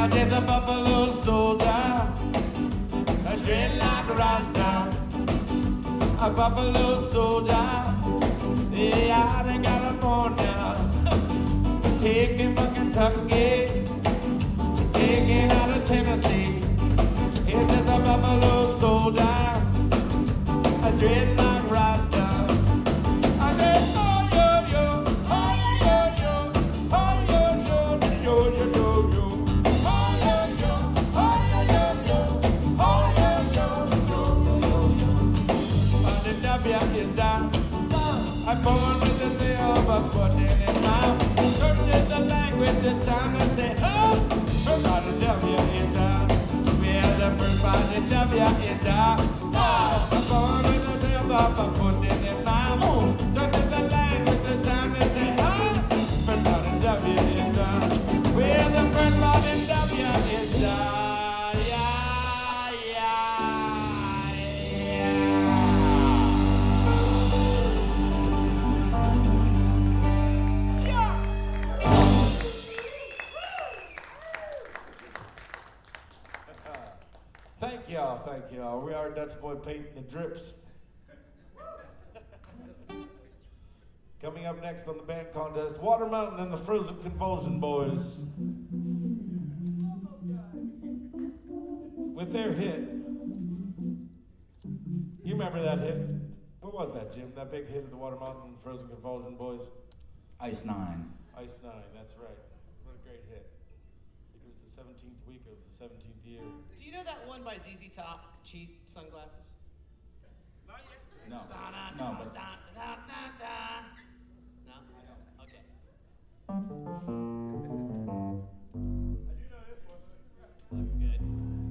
Well, there's a buffalo soldier, straight like a rasta. A buffalo soldier, yeah, out in California. Taking from Kentucky, taking out of Tennessee. It's just a buffalo soldier, a dreadlock rasta. I said, oh yo yo, oh yo yo, oh yo yo, yo yo yo yo, oh yo yo, oh yo yo, oh yo yo yo yo yo. The W is down. I'm born with the say of a foot in his mouth. Certain is the language, it's time to say, oh! First part of W is down. Well, the first part of W is down. I'm born with the say of a foot in his mouth. Certain is the language, it's time to say, oh! First part of W is down. Well, the first part of W is down. Thank y'all. We are Dutch Boy painting the drips. Coming up next on the band contest, Water Mountain and the Frozen Convulsion Boys. With their hit. You remember that hit? What was that, Jim? That big hit of the Water Mountain and Frozen Convulsion Boys? Ice Nine. Ice Nine, that's right. What a great hit. It was the 17th week of the 17th year. Do you know that one by ZZ Top, cheap sunglasses? Not yet. No. No, but... No? Okay. I do know this one. Looks good.